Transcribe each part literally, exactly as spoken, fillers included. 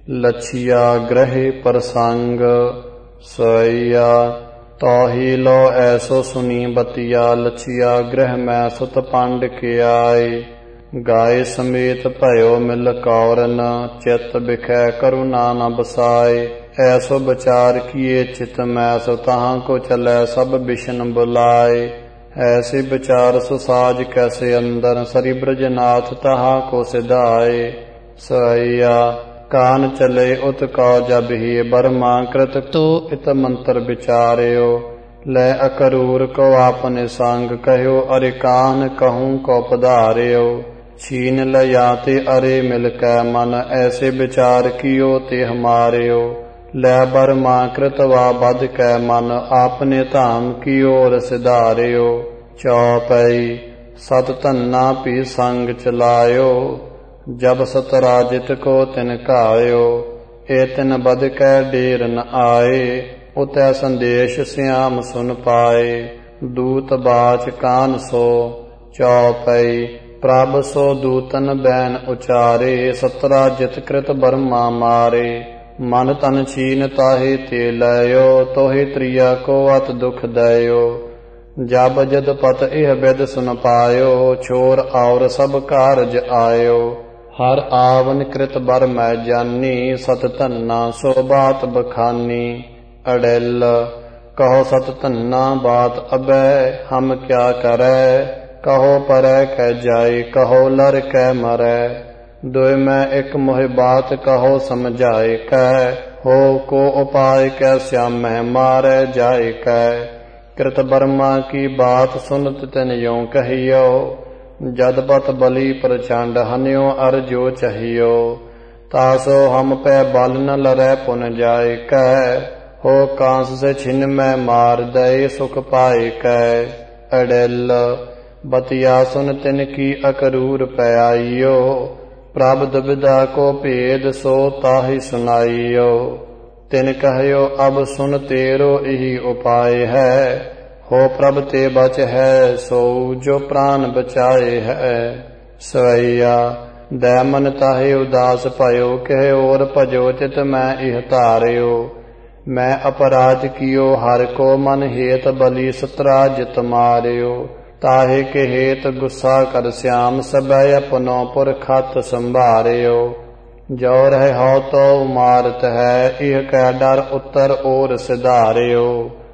लछिया ग्रहे प्रसंग सैया ताही लो ऐसो सुनी बतिया। लछिया ग्रह मैं सुत पांड के आए गाय समेत भयो मिल कौरन चित बिखै करुणा न बसाए। ऐसो विचार किए चित मैं सो तहाँ को चलै सब बिशन बुलाए। ऐसे विचार सुसाज कैसे अंदर सरि ब्रजनाथ तहा को सिधाए। सैया कान चले उत कौ जब ही बर्मा कृत तो इत मंत्र विचार्यो। लै अकरूर को आपने संग कहो अरे कान कहूँ को पधार्यो। छीन लयाते अरे मिल कै मन ऐसे विचार कियो ते हमार्यो। लै बर्मा कृत वा बध कै मन आपने धाम की ओर सिधार्यो। चौपई सत धन्ना पी संग चलायो जब सतराजित को तिन कायो। ए तिन बद कै डेर न आए उतै संदेश श्याम सुन पाए। दूत बाच कान सो चौपई प्रभ सो दूतन बैन उचारे। सतराजित कृत बर्मा मारे मन तन छीन ताहे ते लयो। तोहे त्रिया को अत दुख दयो जब जद पत इह बिद सुन पायो। छोर और सब कारज आयो हर आवन कृत बर मैं जानी। सत धन्ना सो बात बखानी अड़ेल कहो सत धन्ना बात अबै हम क्या करै। कहो परै कै जाय कहो लर कै मरै। दोय मैं एक मोहि बात कहो समझाए कै। हो को उपाय कै श्याम मारै जाय कै। कृत बर्मा की बात सुनत तिन यों कहियो। जदपत बलि प्रचंड हन्यो अर जो चाहियो। तासो हम पै बल न लरै पुन जाय कै। हो कांस से छिन मैं मार दय सुख पाए कै। अड़ेल बतिया सुन तिन की अकरूर पै आइयो। प्रभ दुविधा को भेद सो ताहि सुनाइयो। तिन कहयो अब सुन तेरो यही उपाय है। हो प्रभ ते बच है सो जो प्राण बचाए है। सवैया दैमन ताहे उदास भयो कहे और भजो चित मैं इह धार्यो। मैं अपराध कियो हर को मन हेत बलि सतराजित मार्यो। ताहे के हेत गुस्सा कर श्याम सबै अपनो पुरखत संभार्यो। जो रहे हो तो मारत है इह कै डर उत्तर ओर सिधार्यो।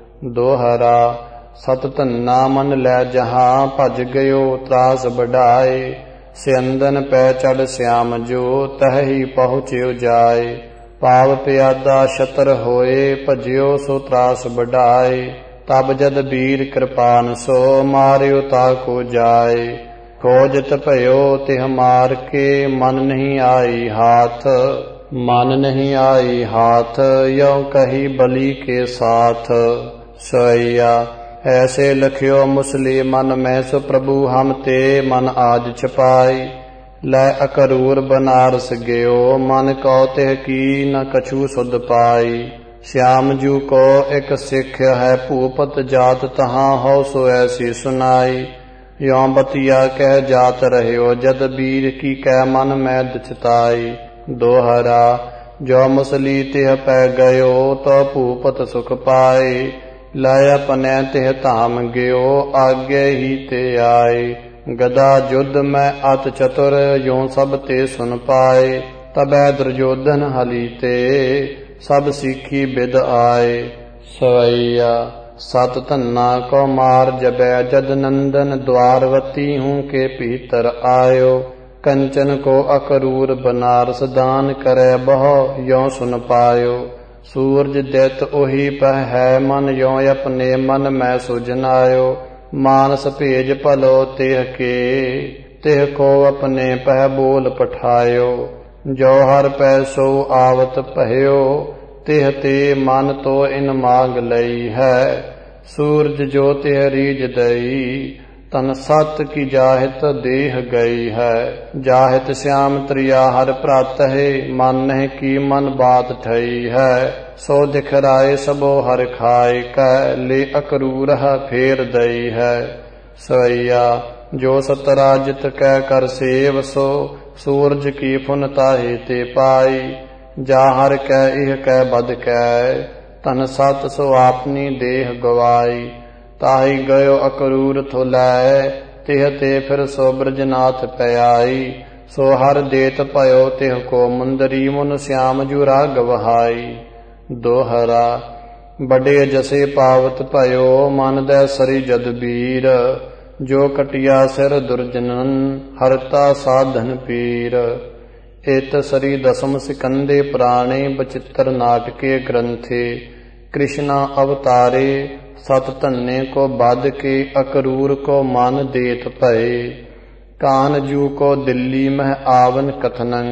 दोहरा सत धन्ना मन लै जहाँ भज गयो त्रास बढ़ाए। सियंदन पै चढ़ श्याम जो तह ही पहुँच्यो जाए। पाव प्यादा छतर होए भज्यो सो त्रास बढ़ाए। तब जद वीर कृपान सो मार्यो ताको जाए। खोजत भयो तिह मार के मन नहीं आई हाथ। मन नहीं आई हाथ यों कही बलि के साथ। सैया ऐसे लखियो मुसली मन में सो प्रभु हम ते मन आज छपाई। लै अकरूर बनारस गयो मन कौ तिह की न कछु सुध पाई। श्याम जू को एक सिख है भूपत जात तहाँ हो सो ऐसी सुनाई। यों बतिया कह जात रह्यो जद वीर की कै मन में दिछताई। दोहरा जो मुसली तिह पै गयो तो भूपत सुख पाए। लै अपने तिह धाम गयो आगे ही ते आए। गदा युद्ध में अत चतुर यों सब ते सुन पाए। तबै दुर्योधन हली ते सब सीखी बिद आए। सवैया सत धन्ना को मार जबै जद नंदन द्वारवती हूँ के भीतर आयो। कंचन को अकरूर बनारस दान करे बहो यों सुन पायो। सूरज दैत ओही पह है मन यों अपने मन में सुजनायो। मानस भेज भलो तिह के तिह को अपने पह बोल पठायो। जो हर पै सो आवत भयो तिह ते मन तो इन मांग लई है। सूरज जो तिह रीज दई तन सत की जाहित देह गई है। जाहित श्याम त्रिया हर प्रात है मन की मन बात ठई है। सो दिखराए सबो हर खाए कै ले अकरूर फेर दई है। सवैया जो सतराजित कै कर सेव सो सूरज की फुन ताहे ते पाई। ਜਾ ਹਰ ਕੈ ਇਹ ਕੈ ਬਦ ਕੈ, ਧਨ ਸਤ ਸੋ ਆਪਨੀ ਦੇਹ ਗਵਾਈ। ਤਾਹੀ ਗਇਓ ਅਕਰੂਰ ਥੋ ਲੈ, ਤਿਹ ਤੇ ਫਿਰ ਸੋ ਬ੍ਰਜਨਾਥ ਪਿਆਈ। ਸੋ ਹਰ ਦੇਤ ਭਇਓ ਤਿਹ ਕੋ ਮੁੰਦਰੀ, ਮੁਨ श्याम जू राग वहाई। दोहरा बड़े जसे पावत भयो, मन दै सरी जद बीर। जो कटिया सिर दुर्जनन, हरता साधन पीर। इत सरी दसम सिकंदे पुराणे, बचित्र नाटके ग्रंथे। कृष्णा अवतारे सत धन्ने को बद के, अकरूर को मन देत भये। कान जू को दिल्ली मह आवन कथनं,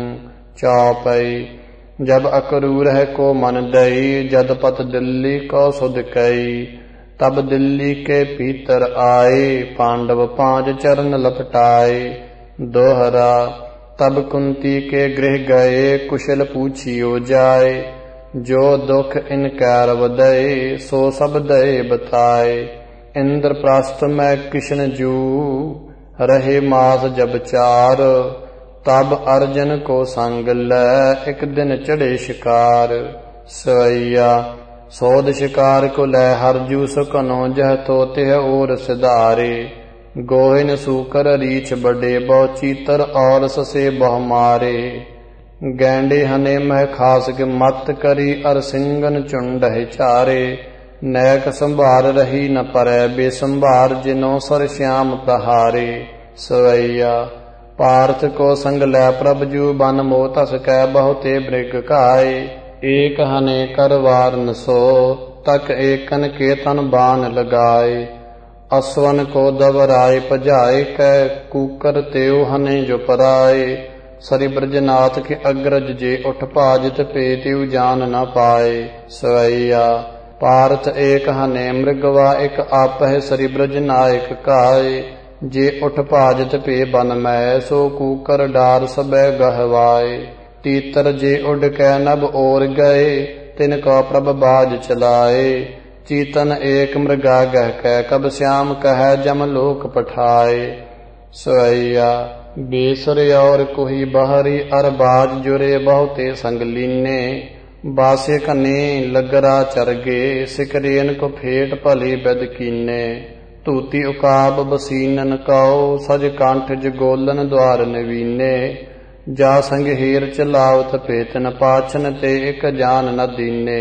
चौपई। जब अकरूर है को मन दई, जद पत दिल्ली को सुध कई। तब दिल्ली के भीतर आए, पांडव पांच चरण लपटाए। दोहरा तब कुंती के गृह गए, कुशल पूछियो जाए। जो दुख इनकार वदय, सो सब दय बताए। इंद्रप्रस्थ में कृष्ण जू, रहे मास जब चार। तब अर्जन को संग लै, एक दिन चढ़े शिकार। सवैया सौद शिकार को लै हरजू, सुकनो जह तो तिह ओर सिधारे। गोहिन सूकर रीछ बड़े, बहु चीतर और ससे बहु मारे। गैंडे हने मह खास के मत करी, अर सिंगन चुंड चारे। नैक संभार रही न परै, बेसंभार जिनो सर श्याम प्रहारे। सवैया पार्थ को संग लै प्रभजू, बन मोतस कै बहुते मृग खाए। एक हने कर वार न सो, तक एकन के तन बान लगाए। असवन को दबराए पजाए, कै कूकर तेव हने जो पराए। सरि ब्रजनाथ के अग्रज जे, उठ पाजित पे तेव जान न पाए। सवैया पार्थ एक हने मृगवा, एक आपह सरि ब्रज नायक काए। जे उठ पाजत पे बन मै, सो कूकर डार सबे गहवाए। तीतर जे उड कै नभ ओर गए, तिनको प्रभ बाज चलाए। चीतन एक मृगा गह कै, कब श्याम कह जम लोक पठाए। सवैया बेसुर और कोही बहरी, अर बाज जुरे बहुते संग लीने। बासे कने लगरा चरगे, सिकरेन को फेट भले बद कीने। धूती उकाब बसीनन कौ, सज कांठ जगोलन द्वार नवीने। जा संग हेर चलावत पेतन, पाछन ते एक जान न दीने।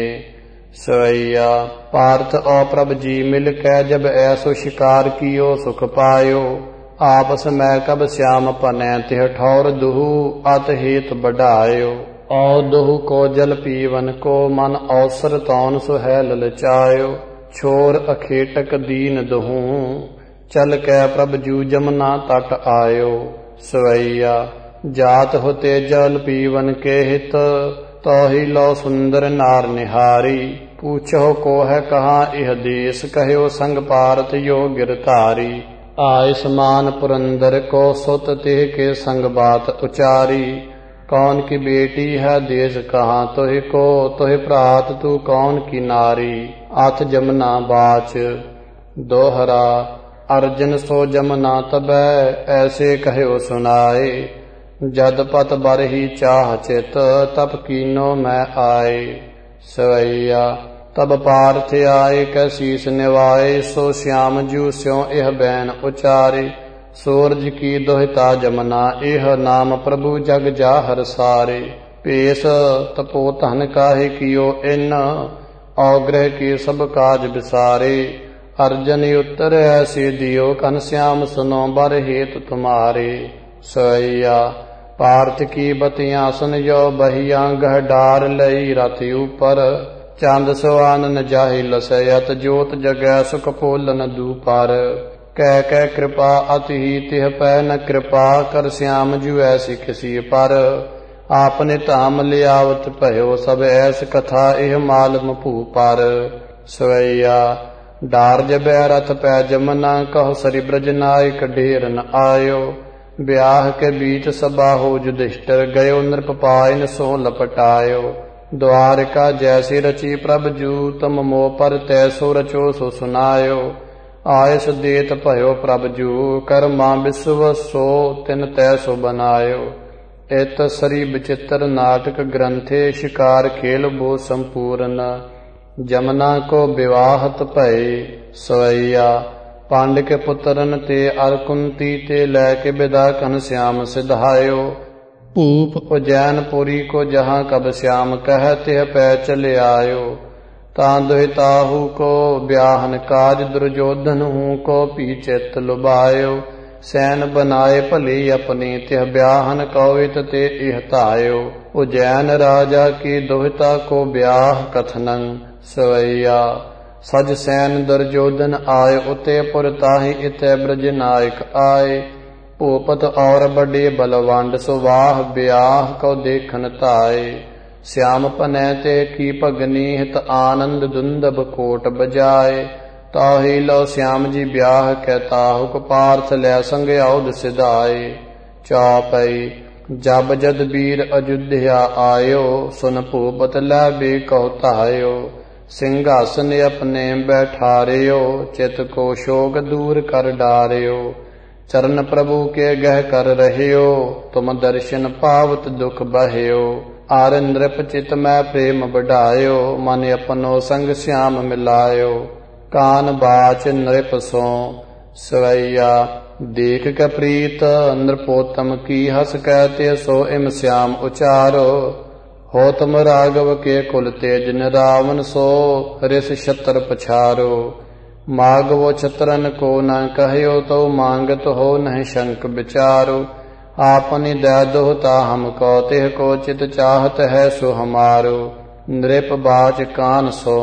सवैया पार्थ और प्रभ जी मिल कै, जब ऐसो शिकार कियो सुख पायो। आपस में कब श्याम पनै, तिह ठौर दुहु अत हेत बढ़ायो। औ दुहु को जल पीवन को, मन अवसर तौन सुहैल लचायो। छोर अखेटक दीन दुहू, चल कै प्रभ जू जमुना तट आयो। सवैया जात होते जल पीवन के हित, तो ही लो सुंदर नार निहारी। पूछो को है कहाँ यह देश, कहो संग पारथ यो गिरधारी। आय समान पुरंदर को, सुत तिह के संग बात उचारी। कौन की बेटी है देश कहाँ, तोहि को तोहि प्रात तू कौन की नारी। अथ जमुना बाच। दोहरा अर्जन सो जमुना तबै, ऐसे कहो सुनाए। जद पत बर ही चाह चित, तब कीनो मैं आए। सवैया तब पार्थ आए, कै शीस निवाए। सो श्याम जू स्यों यह बैन उचारे। सूरज की दोहिता जमुना, एह नाम प्रभु जग जाहर सारे। पेश तपोधन काहे कियो इन, औग्रह के सब काज बिसारे। अर्जन उत्तर ऐसे दियो, घनश्याम सुनो बर हेत तुम्हारे। सवैया पार्थ की बतियां सुन जो, बहिया गह डार लई रथ ऊपर। चांद सुआनन जाहि लसयत, जोत जगै सुख पोलन दूपर। कह कह कृपा अति ही तिह पै, न कृपा कर श्याम जू ऐसी किसी पर। आपने धाम लियावत भयो, सब ऐस कथा एह मालम भू पर। सवैया डार जबै रथ पै जमुना, कहो सरि ब्रज नायक ढेर न आयो। ब्याह के बीच सभा हो युधिष्ठिर, गयो नृप पायन सो लपटायो। द्वारिका जैसी रची प्रभ जू, तुम मोह पर तैसो रचो सो सुनायो। आयस देत भयो प्रभ जू, कर्मा विश्व सो तिन तैसो बनायो। इत सरी विचित्र नाटक ग्रंथे शिकार खेल बो संपूर्ण जमुना को विवाहत भय सवैया पांड के पुत्रन ते अर कुंती ते लैके विदा घनश्याम सिधायो भूप उज्जैनपुरी को जहाँ कब श्याम कह तिह पै चले आयो तां दुहिताहु को ब्याहन काज दुर्योधन हूँ को पीचित लुभायो सैन बनाए भली अपनी तिह ब्याहन कौवित ते इहतायो उज्जैन राजा की दुहिता को ब्याह कथनं सवैया सज सैन दुर्योधन आय उते पुर ताहि इते ब्रज नायक आए भूपत और बड़े बलवंड सुवाह ब्याह को देखन ताए श्याम पनै ते की भगनी हित आनंद दुंदब कोट बजाए ताहि लो श्याम जी ब्याह कै ताहुक पार्थ लै संग औद सिधाए चौपई जब जद वीर अयोध्या आयो सुन भूपत लै बे कहो तायो सिंहासन अपने बैठारियो चित को शोक दूर कर डारियो चरण प्रभु के गह कर रहियो तुम दर्शन पावत दुख बहियो आर नृप चित मैं प्रेम बढ़ायो मन अपनो संग श्याम मिलायो कान बाच नृप सो सवैया देख के प्रीत नृपोत्तम की हस कहते सो इम श्याम उचारो हो तुम राघव के कुल तेज न रावण सो रिस छत्र पछारो मागवो छत्रन को न कहो तो मांगत हो नहीं शंक विचारो आपनी दया दोहता हमको तिह को चित चाहत है सो हमारो नृप बाच कान सो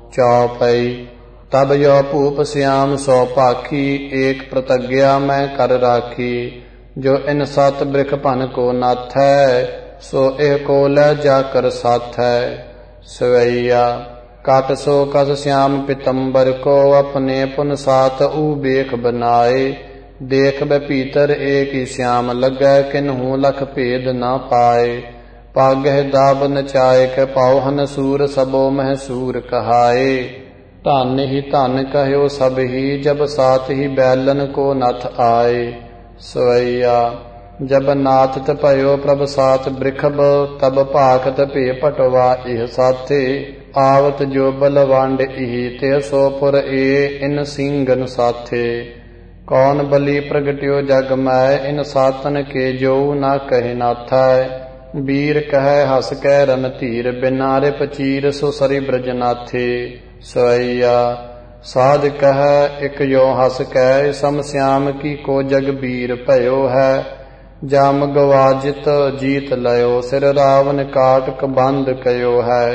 चौपई तब यो भूप श्याम सौ पाखी एक प्रतिज्ञा मैं कर राखी जो इन सत बृख भन को नाथ है सो एह को लै जाकर साथ है सवैया काट सो कस श्याम पितंबर को अपने पुन साथ ऊ बेख बनाए देख ब पीतर एक ही श्याम लगै किन्हू लख भेद न पाए पागह दाब नचाए के पावहन सूर सबो मह सूर कहाए धन ही धन कहो सब ही जब साथ ही बैलन को नथ आए सवैया जब नाथ भयो प्रभ साथ बृखब तब भाखत भे पटवा इह साथे आवत जो बलवांड इहि ते सोपुर ए इन सिंगन साथे कौन बलि प्रगट्यो जग मै इन सातन के जो ना कहे नाथै वीर कह हस कै रन धीर बिना रिप चीर सो सरि ब्रज नाथे सवैया साध कह इक यो हस कै सम श्याम की को जग वीर भयो है जाम गवाजित जीत लयो सिर रावण काटक बंद कयो है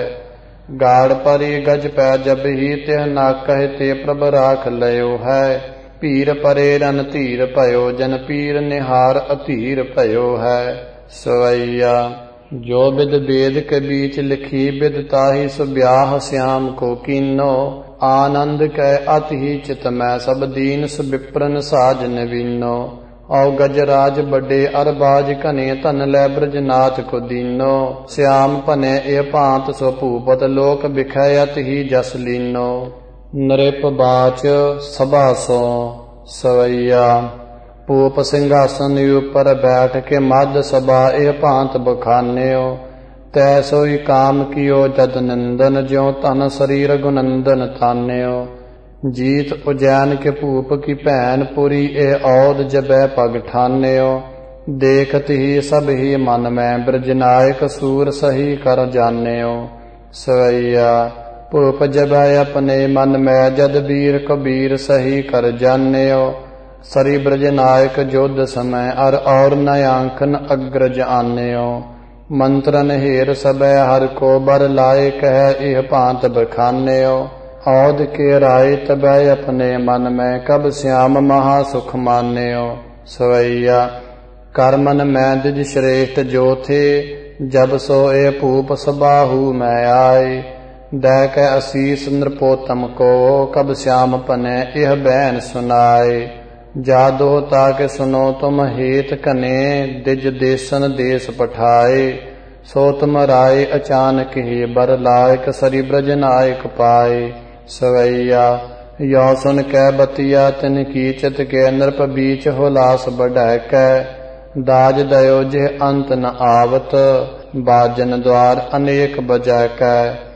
गाड़ परी गज पै जब ही तिह ना कह ते प्रभ राख लयो है पीर परे रन धीर भयो जन पीर निहार अधीर भयो है सवैया जो विद वेद के बीच लिखी विद ताहि सो ब्याह श्याम को कीनो आनंद कै अति ही चित मैं सब दीन सु विप्रन साज नवीनो औ गजराज बड़े अरबाज कने धन लै ब्रजनाथ को दीनो श्याम पने ए भांत सो भूपत लोक बिखयत ही जस लीनो नृप बाच सभा सो सवैया भूप सिंहासन ऊपर बैठ के मद सभा ए भांत बखान्यो तैसोई काम कियो जद नंदन ज्यो तन शरीर गुनंदन तान्यो जीत उज्जैन के भूप की भैन पुरी ए औद जबै पग ठान्यो देखत ही सब ही मन में ब्रजनायक सूर सही कर जान्यो सवैया भूप जबै अपने मन में जद वीर कबीर सही कर जान्यो सरी ब्रजनायक जोध समय अर और नयांकन अग्रज आन्यो मंत्रन हेर सबै हर को बर लाए कह इह भांत बखान्यो औद के राय तबै अपने मन में कब श्याम महा सुख मान्यो सवैया करमन में दिज श्रेष्ठ जो थे जब सोए भूप सबाहु में आए दै के असीस नृपोत्तम को कब श्याम पने यह बैन सुनाए जादो ताके सुनो तुम हेत कने दिज देसन देश पठाए सो तुम राय अचानक ही बर लायक सरी ब्रज नायक पाए सवैया यो सुन कै बतिया तिन की चित के नृप बीच हो लास बढ़ै कै दाज दयो जे अंत न आवत, बाजन द्वार अनेक बजै कै।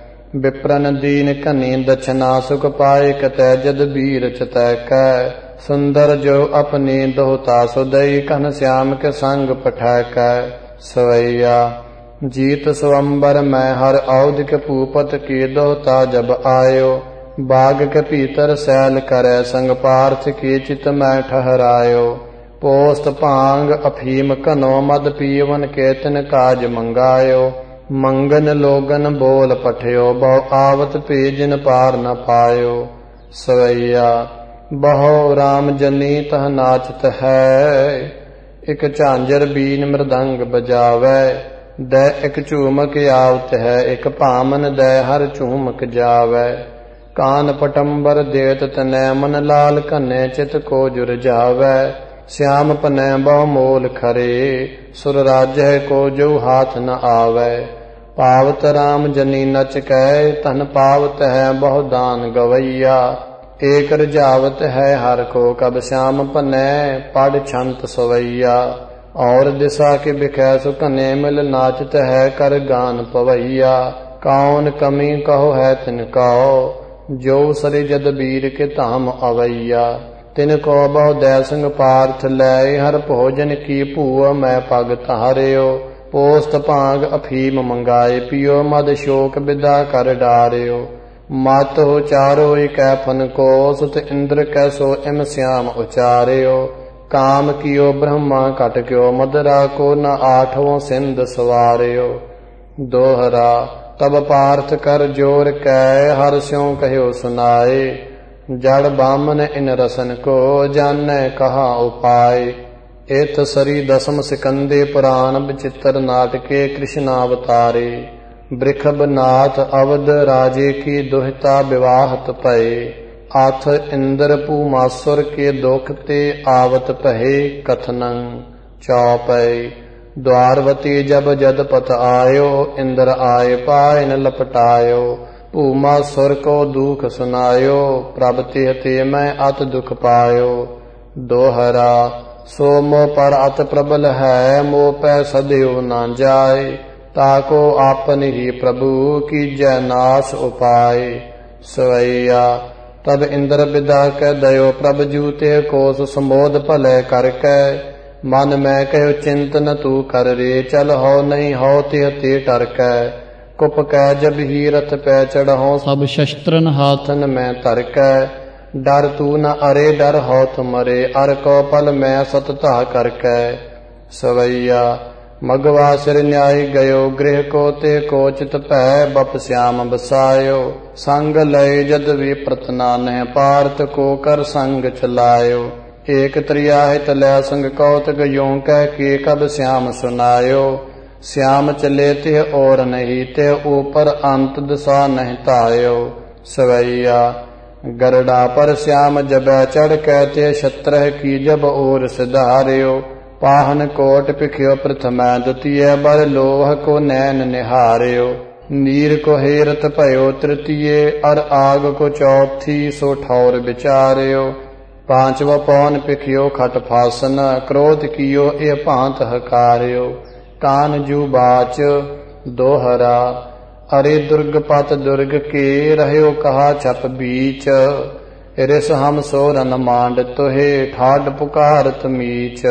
विप्रन दीन कनी दक्षिणा, सुख पाए कतै जद बीर चितै कै। सुंदर जो अपनी दोहता सुदई, कन श्याम के संग पठै कै। सवैया जीत स्वंबर मैं हर औध के पूपत की, दोहता जब आयो। बाग के भीतर सैल करे, संग पार्थ की चित मैं ठहरायो। पोस्त भांग अफीम कनो, मद पीवन के तिन काज मंगायो। मंगन लोगन बोल पठयो, बहु आवत पेजिन पार न पायो। सवैया बहु राम जनी तह नाचत है, एक झांझर बीन मृदंग बजावै। दै एक झूमक आवत है, एक भामन दै हर झूमक जावै। कान पटंबर देत तनै, मन लाल कन्ने चित को जुर जावै। श्याम पनै बहु मोल खरे, सुर राज्य को जो हाथ न आवै। पावत राम जनी नच कै, तन पावत है बहु दान गवैया। एक रजावत है हर को, कब श्याम पनै पढ़ छंत सवैया। और दिशा के बिखै सुकने, मिल नाचत है कर गान पवैया। कौन कमी कहो है तिन कहो, जो सरि जद बीर के धाम अवैया। तिन को बहु दै संग पार्थ लै, हर भोजन की भूअ मैं पग तारियो। पोस्त भांग अफीम मंगाए, पियो मद शोक विदा कर डारियो। मत हो चारो इकै फन को, सुत इंद्र कैसो इम श्याम उचारियो। काम कियो ब्रह्मा कट क्यो, मदरा को न आठवों सिंध सवारियो। दोहरा तब पार्थ कर जोर कै, हर स्यों कहो सुनाए। जड़ बामन इन रसन को, जानै कहा उपाय। एत सरी दसम सिकंदे पुराण, विचित्र नाटके कृष्णावतारे। वृषभनाथ अवध राजे की, दुहिता विवाहत पए। आथ इंद्र पूमासुर के, दुख ते आवत पहे कथनं। चौपय द्वारवती जब जद पथ आयो, इंद्र आए पाय न लपटायो। पूमासुर को दुख सुनायो, प्रभ ते ते मैं अत दुख पायो। दोहरा सो मोह पर अत प्रबल है, मोह पै सदैव न जाय। ताको आपन ही प्रभु, कीजै नाश उपाय। सवैया तब इंद्र विदा कै दयो, प्रभ जूते कोस संबोध भले करकै। मन मैं कहो चिंत न तू कर रे, चल हो नहीं हो तिह ते टरकै। कुप कै जब ही रथ पै चढ़हो, सब शस्त्रन हाथन में तरकै। डर तू न अरे डर हो तुमरे, अर को पल मैं सतता करकै। सवैया मगवा सिर न्याय गयो, गृह को ते को चित पै बप श्याम बसायो। संग लय जद वे प्रतना नह, पार्थ को कर संग चलायो। एक त्रियाहित लै संग कौतक, यों कह के कब श्याम सुनायो। श्याम चले तिह और नहीं, तिह ऊपर अंत दिशा नहीं तायो। सवैया गरडा पर श्याम जबै चढ़, कहते छत्रह की जब ओर सिधार्यो। पाहन कोट पिखियो प्रथमै, द्वितीय बर लोह को नैन निहार्यो। नीर को हेरत भयो तृतीय, अर आग को चौथी, सो ठौर विचार्यो। पांचवा पौन पिखियो खट फासन, क्रोध कियो ए भांत हकार्यो। कान जू बाच दोहरा अरे दुर्ग पत दुर्ग के, रहयो कहा छप बीच। रिस हम सोरन मांड तुहे, ठाड पुकारत मीच।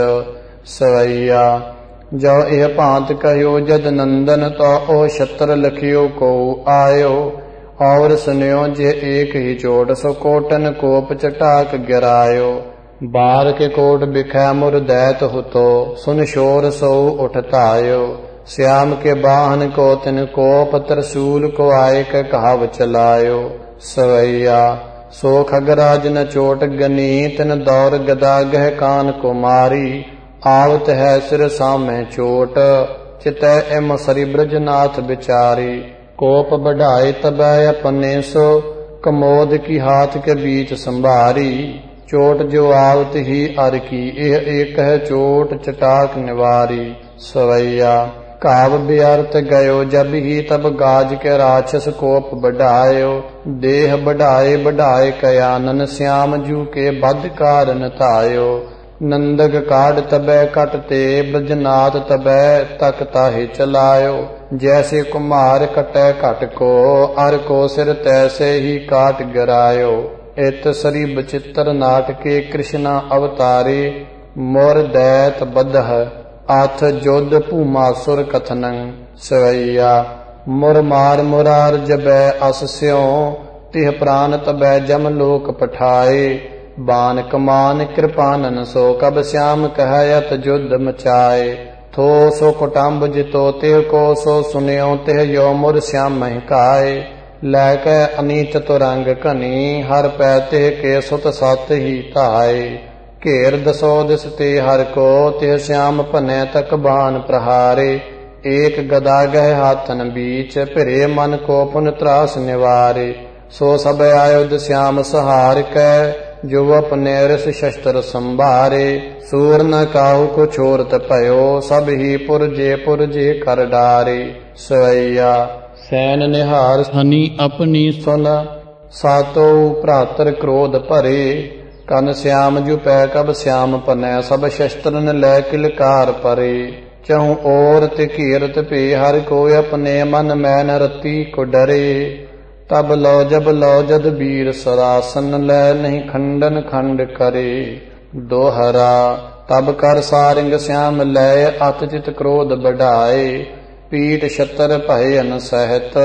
सवैया जो यह भांत कहो जद नंदन, तो ओ छत्र लखियो को आयो। और सुनियो जे एक ही चोट, सो कोटन कोप चटाक गिरायो। बार के कोट बिखै मुर दैत हुतो, सुन शोर सो उठतायो। श्याम के बाहन को तिन कोप, त्रिशूल को आय के कहाव चलायो। सवैया सो खगराज न चोट गनी, तिन दौर गदा गह कान को मारी। आवत है सिर सामे चोट, चितै एम सरी ब्रजनाथ बिचारी। कोप बढ़ाए तबै अपने सो, कमोद की हाथ के बीच संभारी। चोट जो आवत ही अर की, एह एक है चोट चटाक निवारी। सवैया काव व्यर्थ गयो जब ही, तब गाज के राक्षस कोप बढ़ायो। देह बढ़ाए बढ़ाए कयानन, श्याम जू के बद कारण तायो। नंदक काढ़ तबै कट ते ब्रजनाथ तबै तक ताहि चलायो। जैसे कुम्हार कटै घट को अर को सिर तैसे ही काट गिरायो। इत सरी बचित्र नाटके कृष्ण अवतारे मोर दैत बदह अथ जोध भूमासुर कथनं। सवैया मुर मार मुरार जबै अस स्यों तिह प्राण तबै जम लोक पठाए। बान कमान कृपानन सो कब श्याम कहयत युद्ध मचाए। थो सो कुटुम्ब जितो तिह को सो सुनियो तिह यो मुर श्याम महिकाए। लैकै अनीच तुरंग कनी हर पै तिह के सुत सत ही धाए। घेर दसो दिस ते हर को तिह श्याम पनै तक बान प्रहारे। एक गदा गह हाथन बीच फिरे मन को पुन त्रास निवारे। सो सब आयुध श्याम सहार कै जो अपने रस शस्त्र संभारे। सूर न काहू को छोरत भयो सब ही पुरजे पुरजे कर डारे। सवैया सैन निहार हनी अपनी सुन सातो भ्रातर क्रोध भरे। कन श्याम जु पै कब श्याम पनै सब शस्त्र न लै किलकार परे। चहु ओर ते घेरत पे हर को अपने मन में न रति को डरे। तब लो जब लो जद वीर सरासन लै नहीं खंडन खंड करे। दोहरा तब कर सारिंग श्याम लै अतचित क्रोध बढ़ाए। पीठ छतर भय अनसहत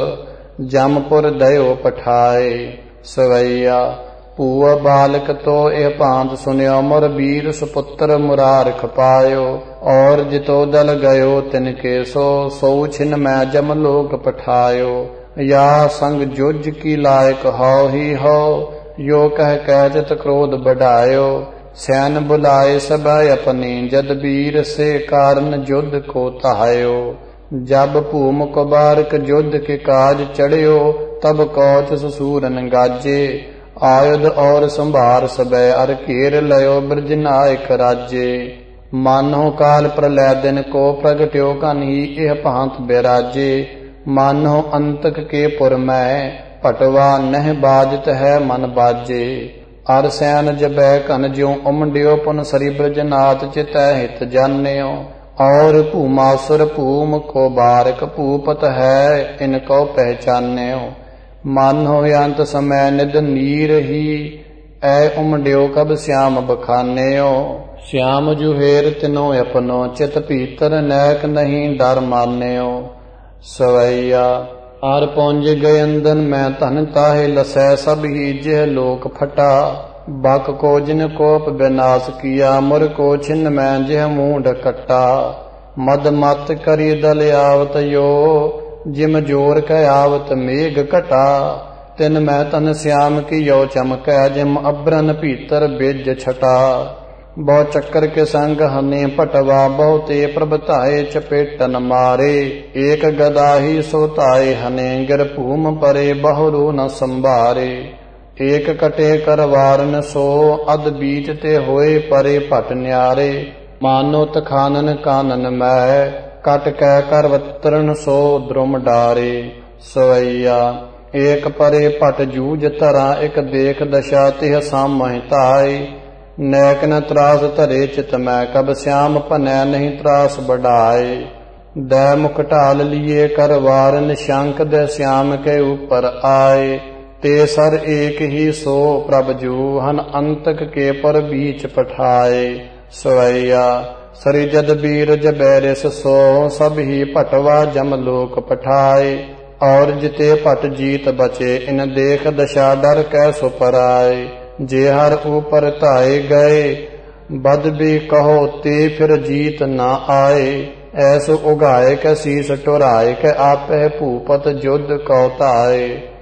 जमपुर दयो पठाए। सवैया भूआ बालक तो यह भांत सुनियो मुर वीर सुपुत्र मुरार खपायो। और जितो दल गयो तिनके सो सौ छिन मैं जम लोक पठायो। या संग जुज की लायक हो ही हो यो कह कहत क्रोध बढ़ायो। सैन बुलाए सब अपनी जद वीर से कारण युद्ध को तहायो। जब भूम को बारक युद्ध के काज चढ़ियो तब कौच ससूरन गाजे। आयुध और संभार सब अर घेर लयो ब्रज नायक राजे। मानो काल प्रलय दिन को प्रगट्यो कन्ही यह भांत बिराजे। मानो अंतक के पुर में पटवा नह बाजत है मन बाजे। अर सैन जबै कन ज्यों उमड्यो पुन सरी ब्रजनाथ चितै हित जान्यो। और भूमासुर भूम को बारक भूपत है इनको पहचान्यो। मानो अंत समय निद नीर ही ऐ उमड्यो कब श्याम बखान्यो। श्याम जुहेर तिनो अपनो चित भीतर नैक नहीं डर मान्यो। सवैया आर पहुंच गए अंदन मैं धन ताहे लसै सब ही जिह लोक फटा। बक को जिन कोप विनाश किया मुर को छिन्न मैं जिह मूढ़ कट्टा। मद मत करी दल आवत यो जिम जोर कै आवत मेघ कटा। तिन मैं तन श्याम की यो चमकै जिम अब्रन भीतर बिज छटा। बहु चक्कर के संग हने पटवा बहुते प्रभताए चपेटन मारे। एक गदा ही सोताए हने गिर भूम परे बहुरू न संभारे। एक कटे कर वारन सो अद बीच ते होए परे पट न्यारे। मानो तखानन कानन मैं कट कै कर वत्रन सो द्रुम डारे। सवैया एक परे पट जूझ तरा एक देख दशा तिह सामहिताए। नैक न त्रास धरे चित मैं कब श्याम पनै नहीं त्रास बढ़ाए। दै मुख ढाल लिए कर वारन शंक दे श्याम के ऊपर आए। ते सर एक ही सो प्रभ जूहन अंतक के पर बीच पठाए। सवैया सरी जद वीर जबैरिस सो सब ही पटवा जम लोक पठाए। और जिते पट जीत बचे इन देख दशा डर कैसो पराए। जे हर ऊपर ताए गए बद भी कहो ते फिर जीत न आए। ऐसो उगाए कै शीस टुराए कै आपे भूपत युद्ध कौताए।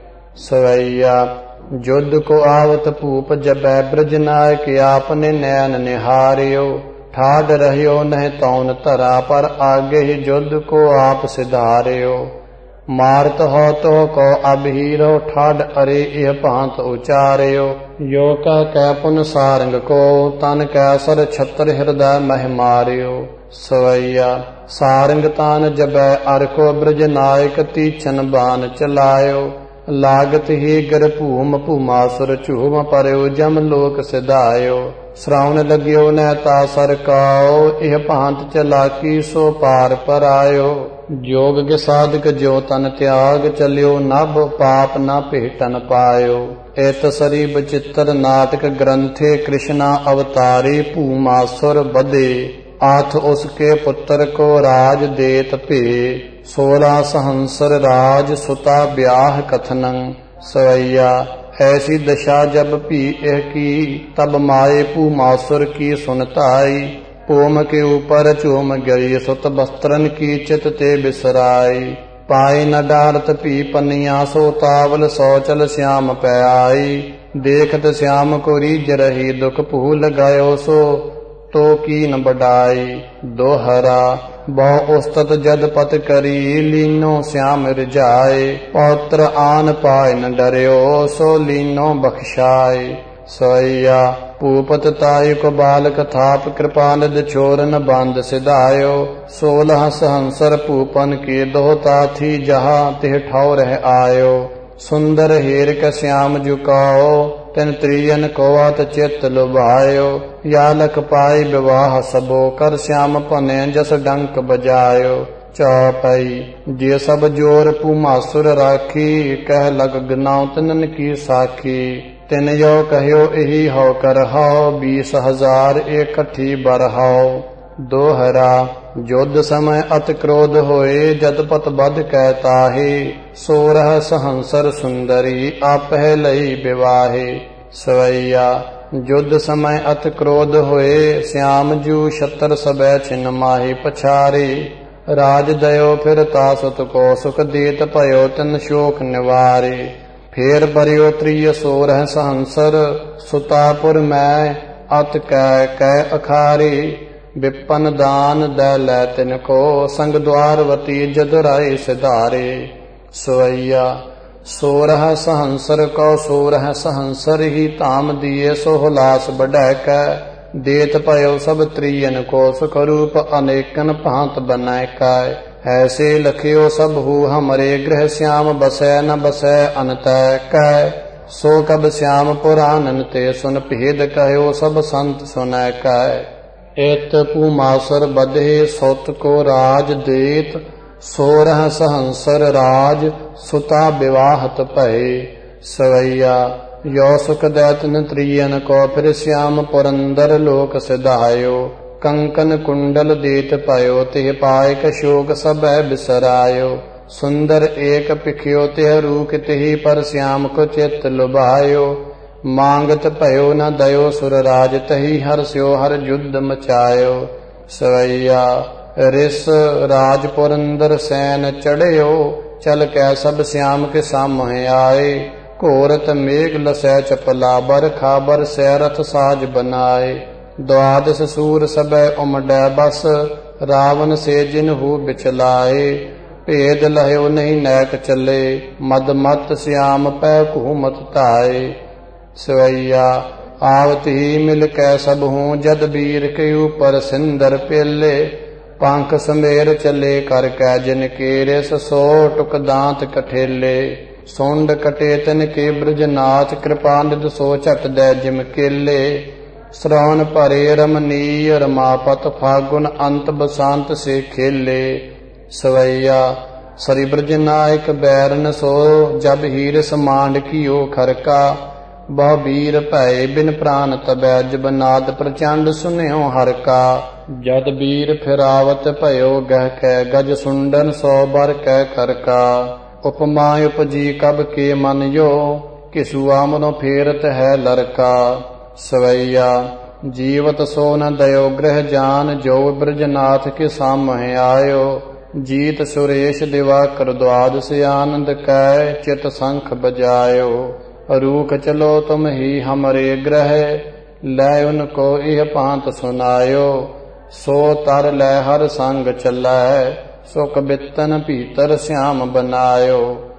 सवैया युद्ध को आवत भूप जबै ब्रज नायक आपने नैन निहारियो। ठाड रहियो नह तौन धरा पर आगे ही युद्ध को आप सिधारियो। मारत हो तो को अब हीरो ठाड अरे यह भांत उचारियो। यो कह कै पुन सारंग को तन कैसर छत्र हृदय मह मारियो। सवैया सारंग तान जबै अर को ब्रज नायक तीछन बान चलायो। ਲਾਗਤ ਹੀ ਗਰ ਭੂਮ ਭੂਮਾਸੁਰ ਝੂਮ ਪਰਿਓ ਜਮ ਲੋਕ ਸਿਧਾਇਓ। ਸਰਾਉਣ ਲਗਿਓ ਨੈ ਤਾ ਸਰਕਾਓ ਇਹ ਭਾਂਤ ਚਲਾਕੀ ਸੋ ਪਾਰ ਪਰਾਇਓ। ਜੋਗ ਕੇ ਸਾਧਕ ਜੋ ਤਨ ਤਿਆਗ ਚਲਿਓ ਨਭ ਪਾਪ ਨਾ ਭੇਟਨ ਪਾਇਓ। ਇਤ ਸਰੀ ਬਚਿੱਤਰ ਨਾਟਕ ਗ੍ਰੰਥੇ ਕ੍ਰਿਸ਼ਨਾ ਅਵਤਾਰੀ ਭੂਮਾਸੁਰ ਬਧੇ ਆਥ ਉਸਕੇ ਪੁੱਤਰ ਕੋ ਰਾਜ ਦੇਤ ਭੇ। ਸੋਲਾ ਸਹੰਸਰ ਰਾਜ ਸੁਤਾ ब्याह कथनं सवैया। ऐसी दशा जब भी एह की तब माए भूमासुर की सुनताई। पोम के ऊपर चूम गई सुत वस्त्रन की चित ते बिसराई। पाए न डारत भी पनिया सो तावल सौचल श्याम पै आई। देखत श्याम को रीज रही दुख भूल गयो सो तो की न बढ़ाई। दोहरा बहु उस्तत जद पत करी लीनो श्याम रिझाए। पौत्र आन पाए न डरियो सो लीनो बख्शाए। सवैया भूपत ताई को बालक थाप कृपानिध छोरन बंद सिधायो। सोलह सहंसर भूपन की दोहता थी जहाँ तिह ठौर आयो। सुंदर हेर क श्याम झुकाओ तिन त्रियन कोवत चित लुभायो। या लख पाई विवाह सबो कर श्याम पने जस डंक बजायो। चौपई जे सब जोर भूमासुर राखी कह लग गनाओ तिनन की साखी। तिन यो कहो यही हो कर हाओ बीस हजार इकट्ठी बरहाओ। दोहरा युद्ध समय अत क्रोध होए जदपत बध कहताहे। सोरह सहंसर सुंदरी आपह लई विवाहे। सवैया युद्ध समय अत क्रोध होए श्याम जू छतर सबै छिन माही पछारे। राज दयो फिर तासुत को सुख देत भयो तिन शोक निवारे। फेर बरियो त्रिय सोरह सहंसर सुतापुर मैं अत कै कै अखारे। विपन दान दै लै तिनको संग द्वारवती जदुराए सिधारे। सवैया सोरह सहंसर को सोरह सहंसर ही धाम दिए सो हुलास बढ़ै कै। देत भयो सब त्रियन को सुख रूप अनेकन भांत बनाए कै। ऐसे लखियो सब हु हमरे गृह श्याम बसै न बसै अनतै कै। सो कब श्याम पुराणन ते सुन भेद कहो सब संत सुनै कै। इत भूमासुर बधे सुत को राज देत। सोरह सहंसर राज सुता विवाहत भये। सवैया यो सुख दैतन त्रियन को फिर श्याम पुरंदर लोक सिधायो। कंकन कुंडल देत भयो तिह पाए कशोक सबै बिसरायो। सुंदर एक पिखियो तिह रूख तिहि पर श्याम को चित लुभायो। मांगत भयो न दयो सुर राज तही हर्ष्यो हर युद्ध मचायो। सवैया रिस राज पुरंदर सैन चढ़यो चल कै सब श्याम के सामहे आए। घोरत मेघ लसै चपला बर खाबर सै रथ साज बनाए। द्वादश सूर सबै उमडै बस रावण से जिनहु बिचलाए। भेद लहयो नहीं नैक चले मद मत श्याम पै घूमत धाए। सवैया आवत ही मिल कै सब हूँ जद वीर के ऊपर सिंदर पेले। पंख समेर चले कर कै जिन केरे सो टुक दांत कठेले। सुंड कटे तिन के ब्रजनाथ कृपानिध सो झट दै जिम केले। श्रवण भरे रमणीय रमापत फागुन अंत बसंत से खेले। सवैया सरी ब्रजनायक बैरन सो जब हीर समांड कियो खरका। बहु वीर भय बिन प्राण तबै जब नाद प्रचंड सुन्यो हर का। जद वीर फिरावत भयो गह कै गज सुंडन सौ बर कै कर का। उपमा उपजी कब के मन यो किसु आमनो फेरत है लड़का। सवैया जीवत सो न दयो गृह जान जो ब्रजनाथ के सामहे आयो। जीत सुरेश दिवाकर द्वादश आनंद कै चित शंख बजायो। रूख चलो तुम ही हमरे ग्रह लै उनको यह भांत सुनायो। सो तर लै हर संग चलै सुख बितन भीतर श्याम बनायो।